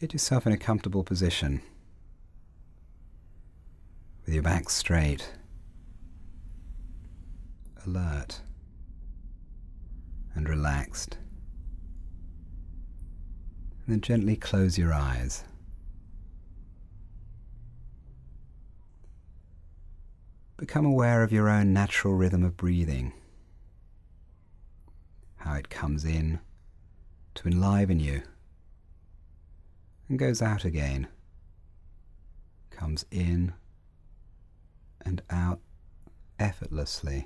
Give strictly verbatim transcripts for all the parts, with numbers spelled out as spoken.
Get yourself in a comfortable position with your back straight, alert and relaxed. And then gently close your eyes. Become aware of your own natural rhythm of breathing, how it comes in to enliven you and goes out again, comes in and out effortlessly.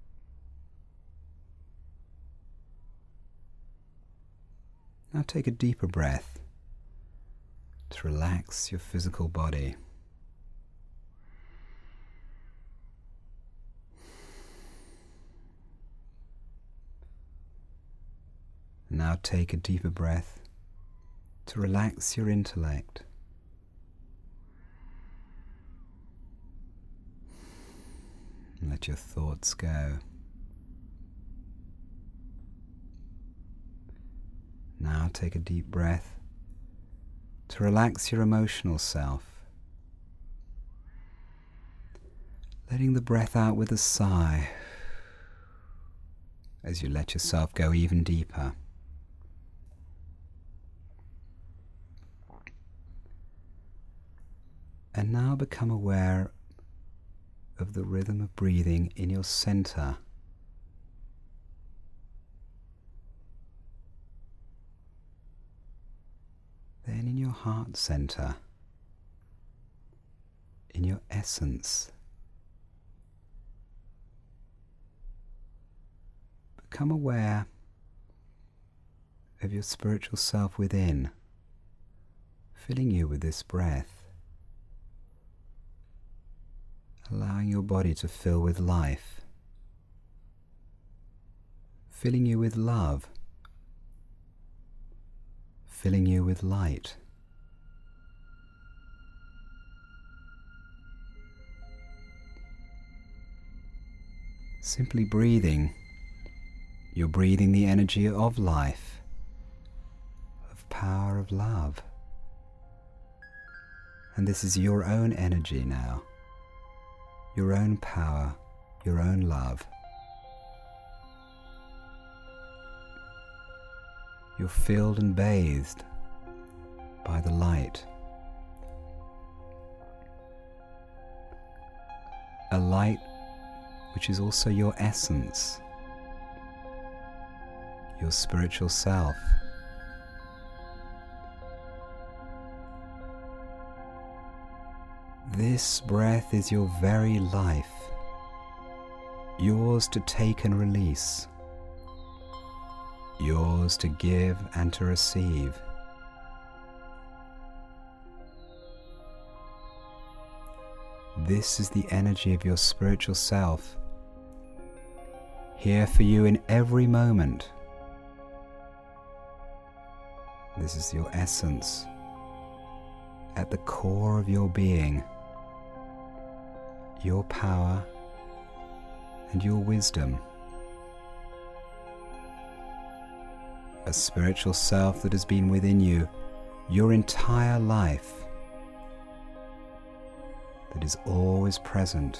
Now take a deeper breath to relax your physical body. Now take a deeper breath to relax your intellect. And let your thoughts go. Now take a deep breath to relax your emotional self, letting the breath out with a sigh as you let yourself go even deeper. And now become aware of the rhythm of breathing in your center. Then in your heart center, in your essence, become aware of your spiritual self within, filling you with this breath, allowing your body to fill with life, filling you with love, filling you with light. Simply breathing, you're breathing the energy of life, of power, of love. And this is your own energy now, your own power, your own love. You're filled and bathed by the light. A light which is also your essence, your spiritual self. This breath is your very life, yours to take and release, yours to give and to receive. This is the energy of your spiritual self, here for you in every moment. This is your essence, at the core of your being, your power and your wisdom. A spiritual self that has been within you your entire life, that is always present,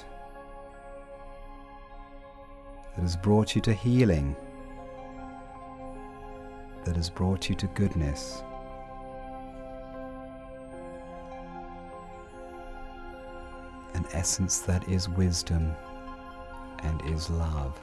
that has brought you to healing, that has brought you to goodness. An essence that is wisdom and is love.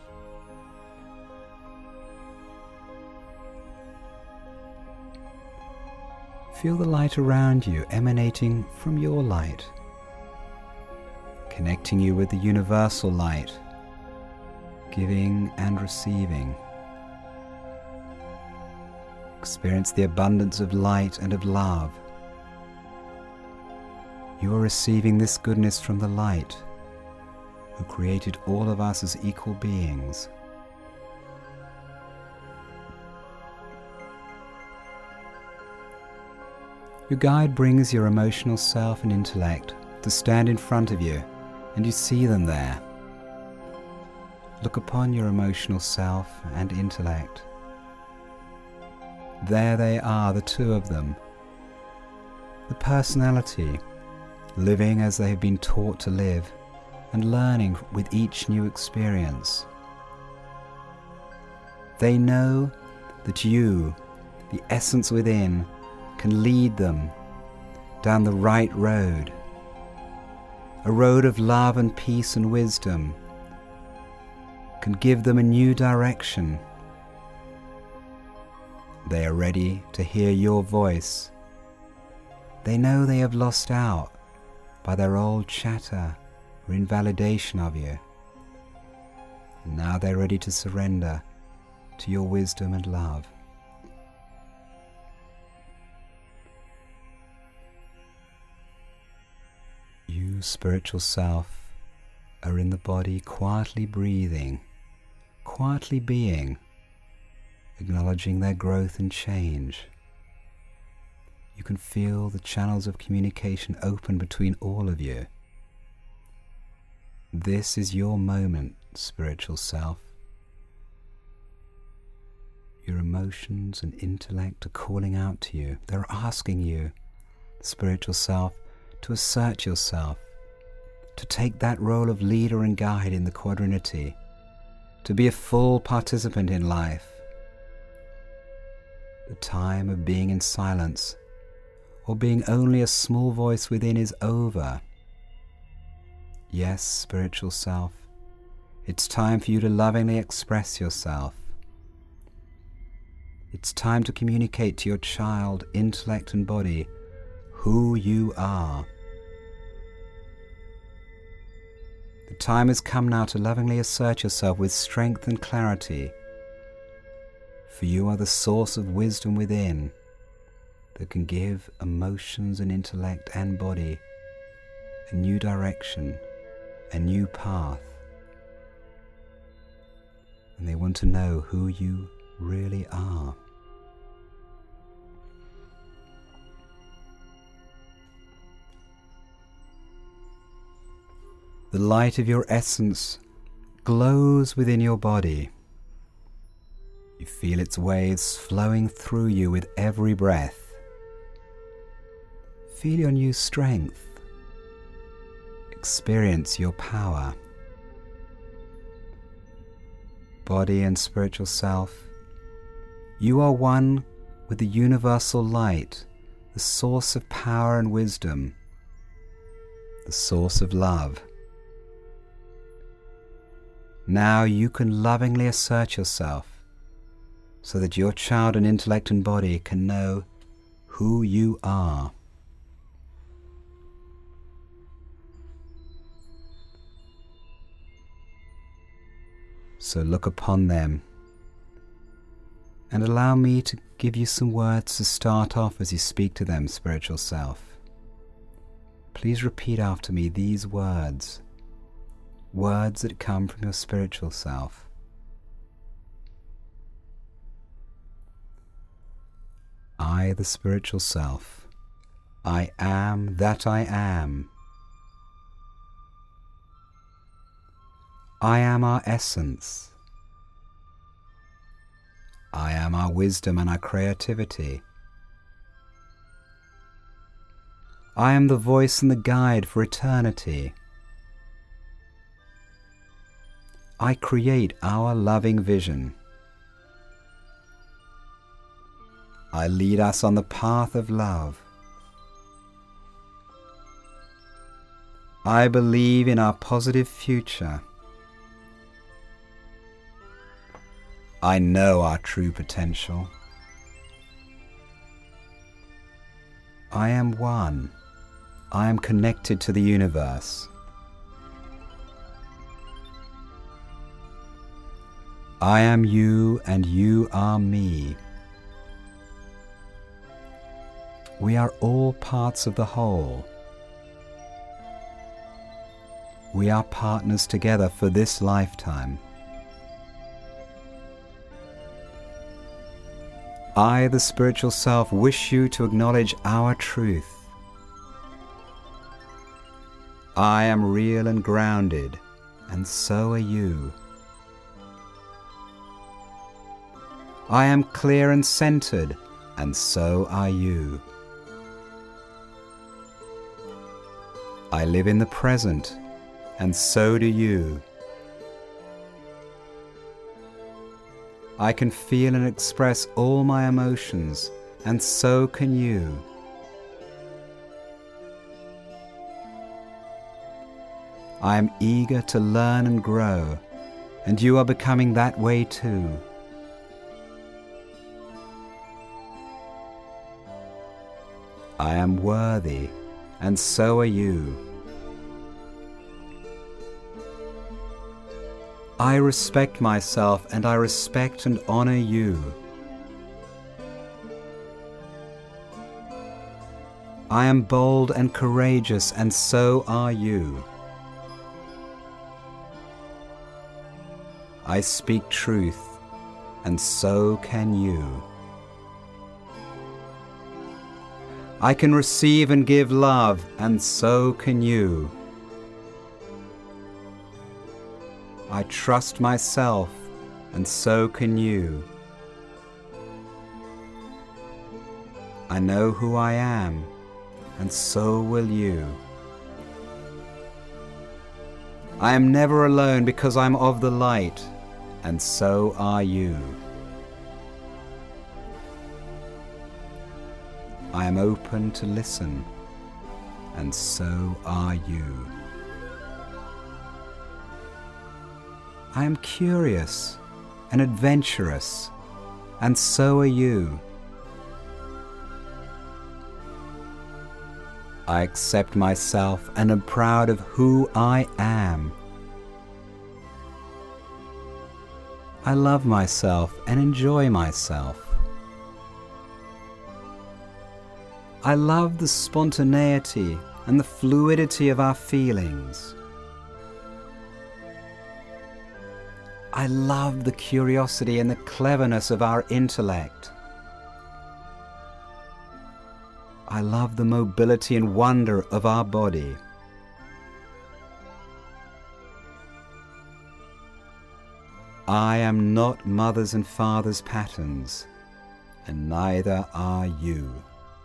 Feel the light around you emanating from your light, connecting you with the universal light, giving and receiving. Experience the abundance of light and of love. You are receiving this goodness from the light, who created all of us as equal beings. Your guide brings your emotional self and intellect to stand in front of you, and you see them there. Look upon your emotional self and intellect. There they are, the two of them, the personality, living as they have been taught to live and learning with each new experience. They know that you, the essence within, can lead them down the right road, a road of love and peace and wisdom, can give them a new direction. They are ready to hear your voice. They know they have lost out by their old chatter or invalidation of you. And now they're ready to surrender to your wisdom and love. You, spiritual self, are in the body, quietly breathing, quietly being, acknowledging their growth and change. You can feel the channels of communication open between all of you. This is your moment, spiritual self. Your emotions and intellect are calling out to you. They're asking you, spiritual self, to assert yourself, to take that role of leader and guide in the quadrinity, to be a full participant in life. The time of being in silence or being only a small voice within is over. Yes, spiritual self, it's time for you to lovingly express yourself. It's time to communicate to your child, intellect and body, who you are. The time has come now to lovingly assert yourself with strength and clarity, for you are the source of wisdom within that can give emotions and intellect and body a new direction, a new path. And they want to know who you really are. The light of your essence glows within your body. You feel its waves flowing through you with every breath. Feel your new strength. Experience your power. Body and spiritual self, you are one with the universal light, the source of power and wisdom, the source of love. Now you can lovingly assert yourself so that your child and intellect and body can know who you are. So look upon them and allow me to give you some words to start off as you speak to them, spiritual self. Please repeat after me these words, words that come from your spiritual self. I, the spiritual self, I am that I am. I am our essence. I am our wisdom and our creativity. I am the voice and the guide for eternity. I create our loving vision. I lead us on the path of love. I believe in our positive future. I know our true potential. I am one. I am connected to the universe. I am you and you are me. We are all parts of the whole. We are partners together for this lifetime. I, the spiritual self, wish you to acknowledge our truth. I am real and grounded, and so are you. I am clear and centered, and so are you. I live in the present, and so do you. I can feel and express all my emotions, and so can you. I am eager to learn and grow, and you are becoming that way too. I am worthy, and so are you. I respect myself, and I respect and honor you. I am bold and courageous, and so are you. I speak truth, and so can you. I can receive and give love, and so can you. I trust myself, and so can you. I know who I am, and so will you. I am never alone because I'm of the light, and so are you. I am open to listen, and so are you. I am curious and adventurous, and so are you. I accept myself and am proud of who I am. I love myself and enjoy myself. I love the spontaneity and the fluidity of our feelings. I love the curiosity and the cleverness of our intellect. I love the mobility and wonder of our body. I am not mothers and fathers' patterns, and neither are you.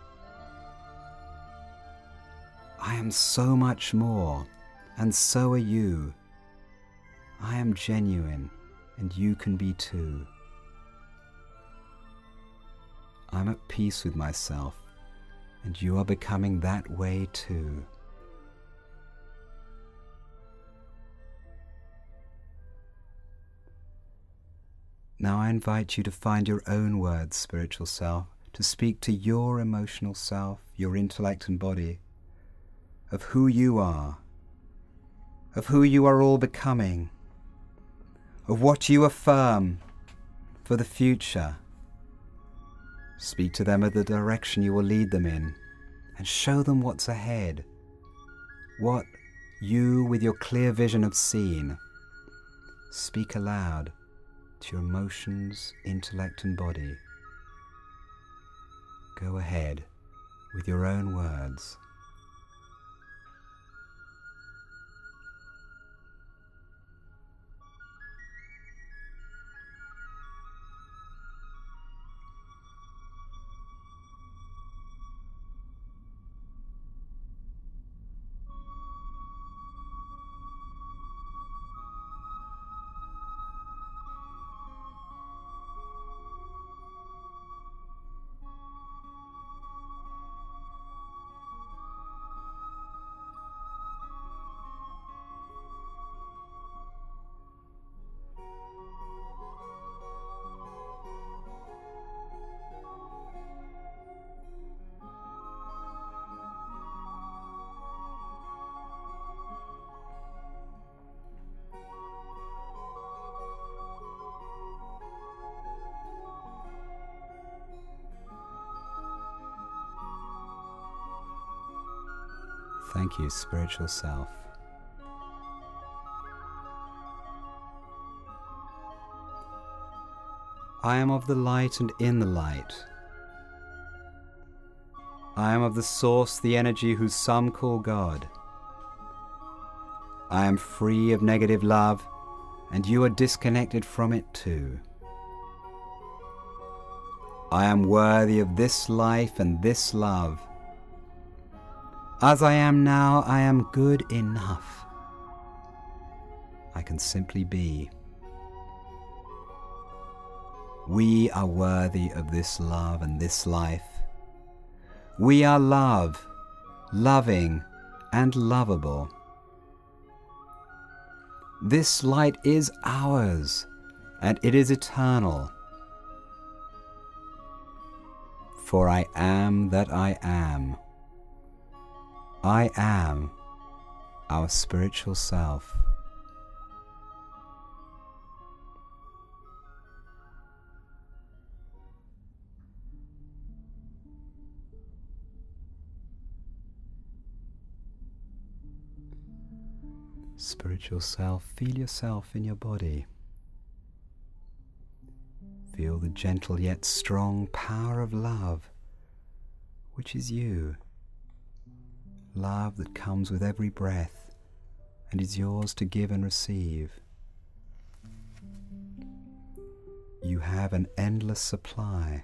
I am so much more, and so are you. I am genuine, and you can be too. I'm at peace with myself, and you are becoming that way too. Now I invite you to find your own words, spiritual self, to speak to your emotional self, your intellect and body, of who you are, of who you are all becoming, of what you affirm for the future. Speak to them of the direction you will lead them in, and show them what's ahead, what you with your clear vision have seen. Speak aloud to your emotions, intellect and body. Go ahead with your own words. Thank you, spiritual self. I am of the light and in the light. I am of the source, the energy whose some call God. I am free of negative love, and you are disconnected from it too. I am worthy of this life and this love. As I am now, I am good enough. I can simply be. We are worthy of this love and this life. We are love, loving and lovable. This light is ours, and it is eternal. For I am that I am. I am our spiritual self. Spiritual self, feel yourself in your body. Feel the gentle yet strong power of love, which is you. Love that comes with every breath and is yours to give and receive. You have an endless supply.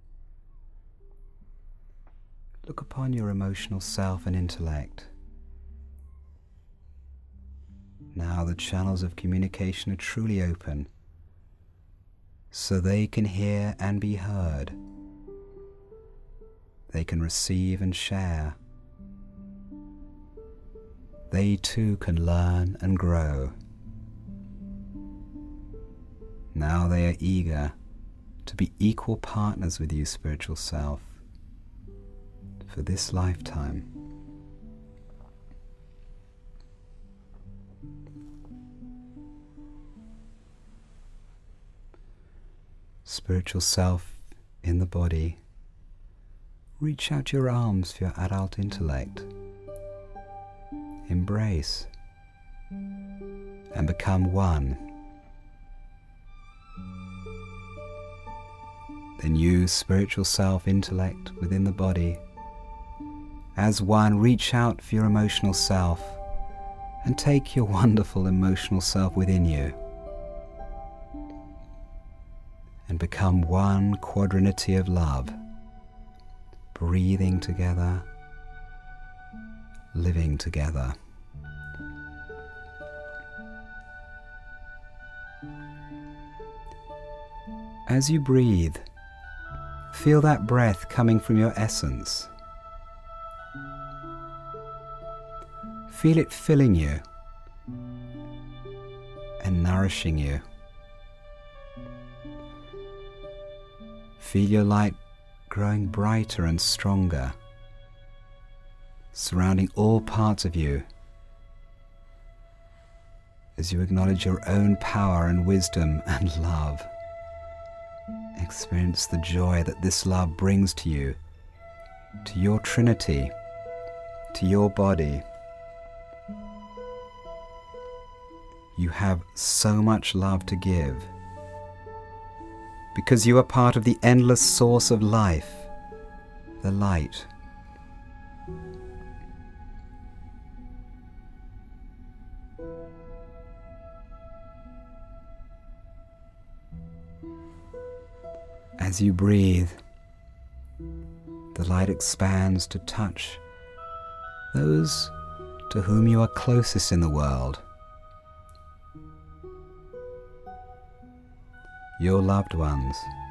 Look upon your emotional self and intellect. Now the channels of communication are truly open, so they can hear and be heard. They can receive and share. They too can learn and grow. Now they are eager to be equal partners with you, spiritual self, for this lifetime. Spiritual self in the body, reach out your arms for your adult intellect. Embrace and become one. Then use spiritual self intellect within the body. As one, reach out for your emotional self and take your wonderful emotional self within you. And become one quadrinity of love, breathing together, living together. As you breathe, feel that breath coming from your essence. Feel it filling you and nourishing you. Feel your light growing brighter and stronger, surrounding all parts of you as you acknowledge your own power and wisdom and love. Experience the joy that this love brings to you, to your Trinity, to your body. You have so much love to give, because you are part of the endless source of life, the light. As you breathe, the light expands to touch those to whom you are closest in the world. Your loved ones,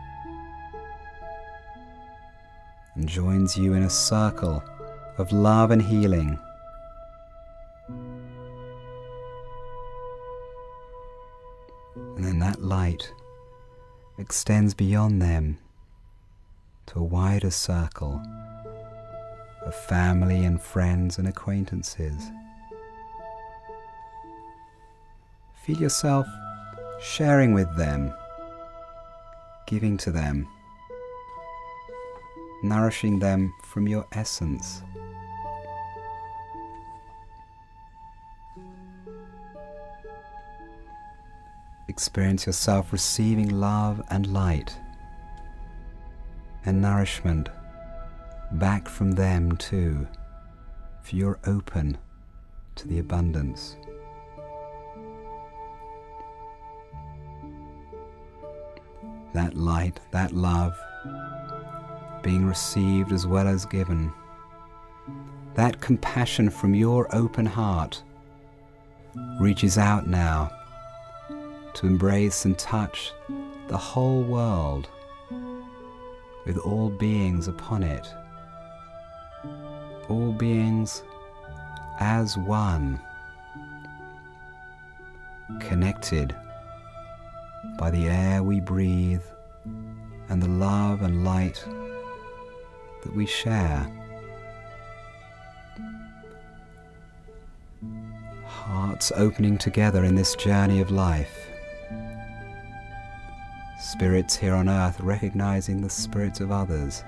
and joins you in a circle of love and healing. And then that light extends beyond them to a wider circle of family and friends and acquaintances. Feel yourself sharing with them, giving to them, nourishing them from your essence. Experience yourself receiving love and light and nourishment back from them too, for you're open to the abundance. That light, that love, being received as well as given, that compassion from your open heart reaches out now to embrace and touch the whole world with all beings upon it, all beings as one, connected by the air we breathe and the love and light that we share. Hearts opening together in this journey of life. Spirits here on earth recognizing the spirits of others.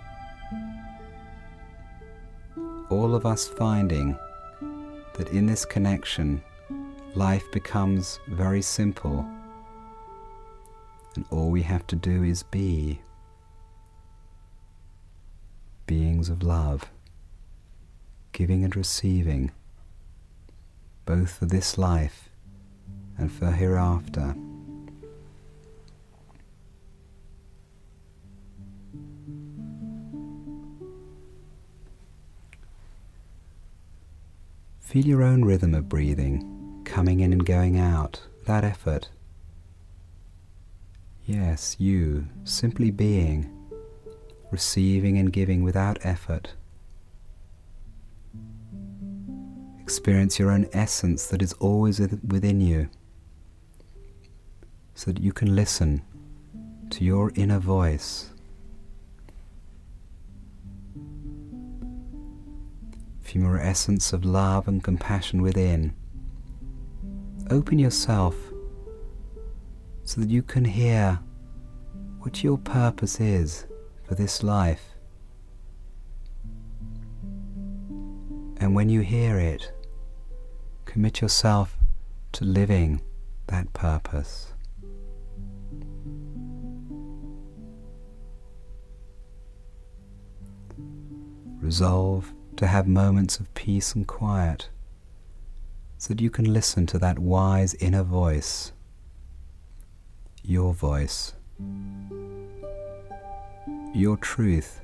All of us finding that in this connection, life becomes very simple, and all we have to do is be beings of love, giving and receiving, both for this life and for hereafter. Feel your own rhythm of breathing, coming in and going out without effort. Yes, you, simply being, receiving and giving without effort. Experience your own essence that is always within you, so that you can listen to your inner voice. From your essence of love and compassion within, open yourself so that you can hear what your purpose is for this life. And when you hear it, commit yourself to living that purpose. Resolve to have moments of peace and quiet so that you can listen to that wise inner voice, your voice, your truth,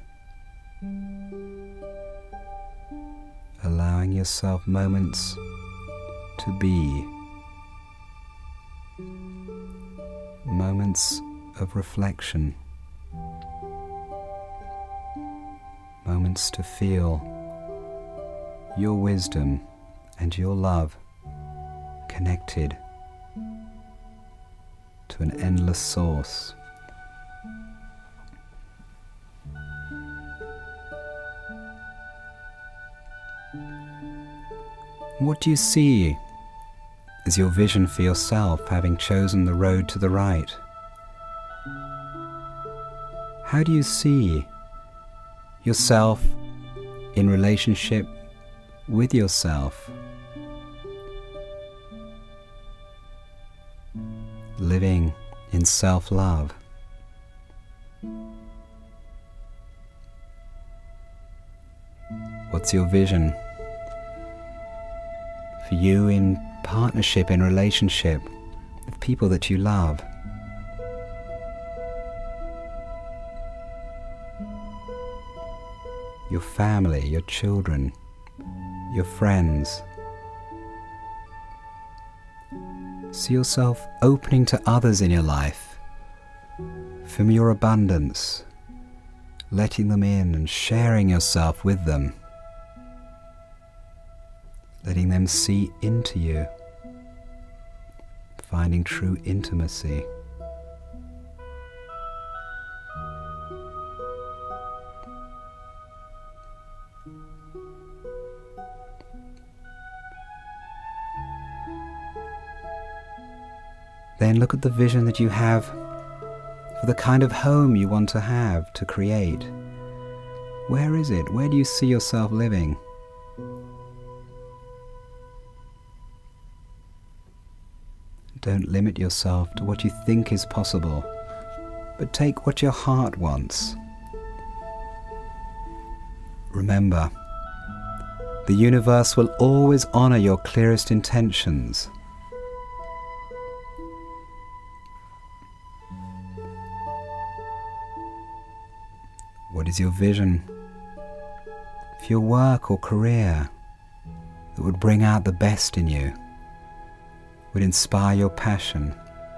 allowing yourself moments to be, moments of reflection, moments to feel your wisdom and your love connected to an endless source. What do you see as your vision for yourself, having chosen the road to the right? How do you see yourself in relationship with yourself, living in self-love? What's your vision for you in partnership, in relationship with people that you love? Your family, your children, your friends. See yourself opening to others in your life from your abundance, letting them in and sharing yourself with them, letting them see into you, finding true intimacy. Then look at the vision that you have for the kind of home you want to have, to create. Where is it? Where do you see yourself living? Don't limit yourself to what you think is possible, but take what your heart wants. Remember, the universe will always honor your clearest intentions. What is your vision for your work or career that would bring out the best in you, would inspire your passion,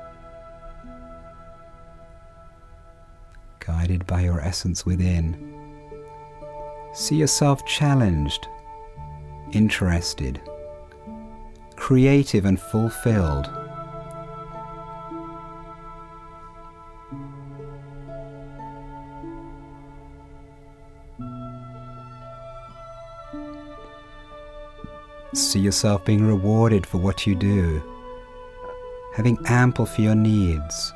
guided by your essence within. See yourself challenged, interested, creative and fulfilled. See yourself being rewarded for what you do, having ample for your needs.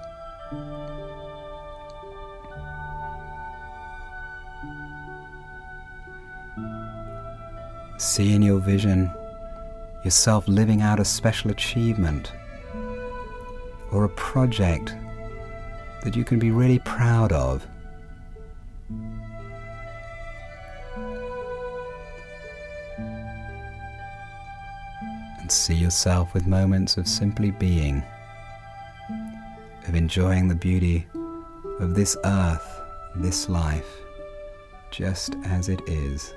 See in your vision yourself living out a special achievement or a project that you can be really proud of. And see yourself with moments of simply being, of enjoying the beauty of this earth, this life, just as it is.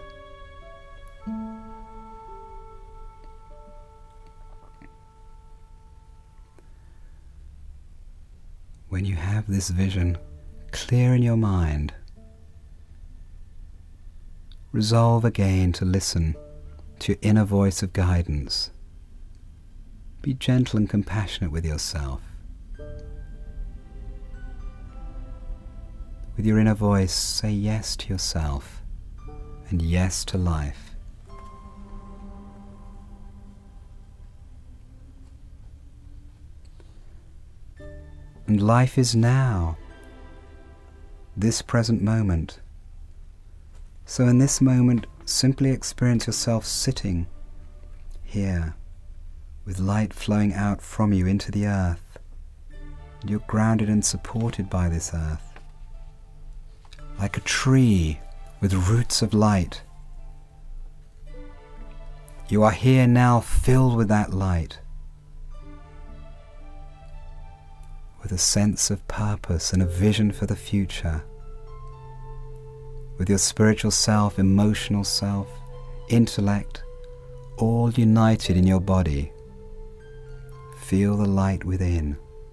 When you have this vision clear in your mind, resolve again to listen to your inner voice of guidance. Be gentle and compassionate with yourself. With your inner voice, say yes to yourself and yes to life. And life is now, this present moment. So in this moment, simply experience yourself sitting here, with light flowing out from you into the earth. And you're grounded and supported by this earth, like a tree with roots of light. You are here now, filled with that light, with a sense of purpose and a vision for the future, with your spiritual self, emotional self, intellect, all united in your body. Feel the light within.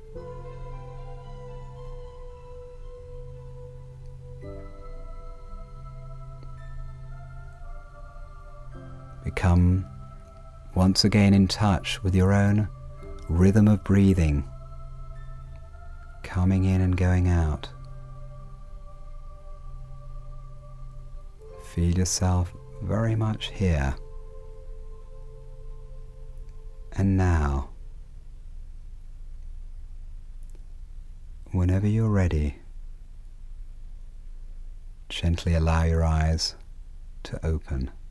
Become once again in touch with your own rhythm of breathing, coming in and going out. Feel yourself very much here and now. Whenever you're ready, gently allow your eyes to open.